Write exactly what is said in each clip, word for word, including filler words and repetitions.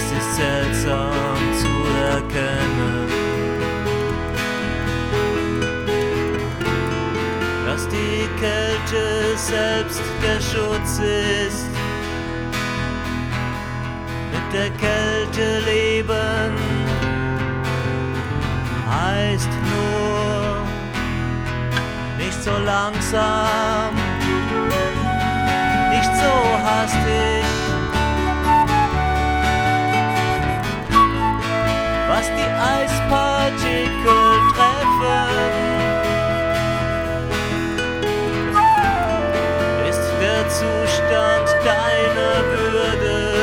Es ist seltsam zu erkennen, dass die Kälte selbst der Schutz ist. Mit der Kälte leben heißt nur nicht so langsam, nicht so hastig. Was die Eispartikel treffen, ist der Zustand deiner Würde.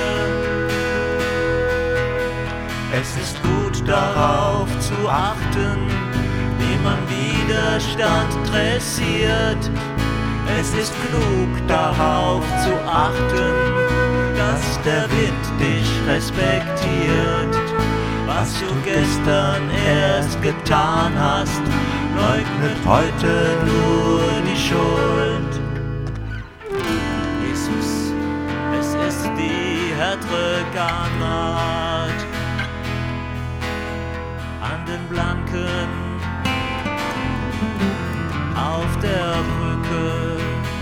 Es ist gut darauf zu achten, wie man Widerstand dressiert. Es ist klug darauf zu achten, dass der Wind dich respektiert. Was du gestern erst getan hast, leugnet heute nur die Schuld. Jesus, es ist die härtere Granat an den Blanken auf der Brücke.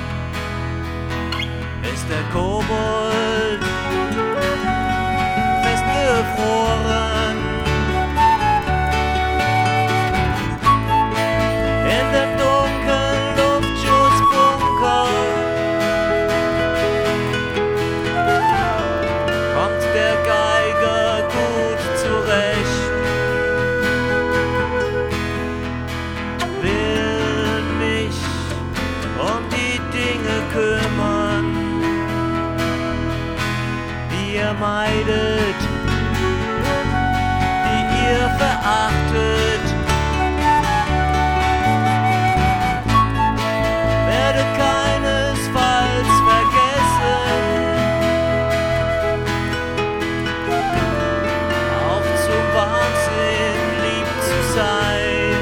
Ist der Kobold festgefroren in dem dunklen Luftschutzbunker? Kommt der Geiger gut zurecht? Will mich um die Dinge kümmern, die ihr meidet, die ihr verachtet. Werde keinesfalls vergessen, auch zum Wahnsinn lieb zu sein.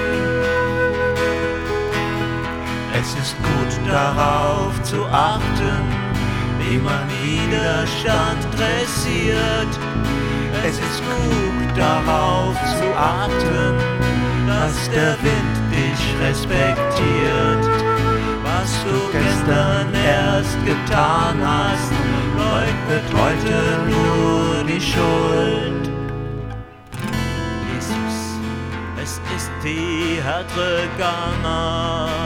Es ist gut darauf zu achten, wie man Widerstand dressiert. Es ist klug darauf zu achten, dass der Wind dich respektiert. Was du gestern erst getan hast, leugnet heute nur die Schuld. Jesus, es ist die härtere Granat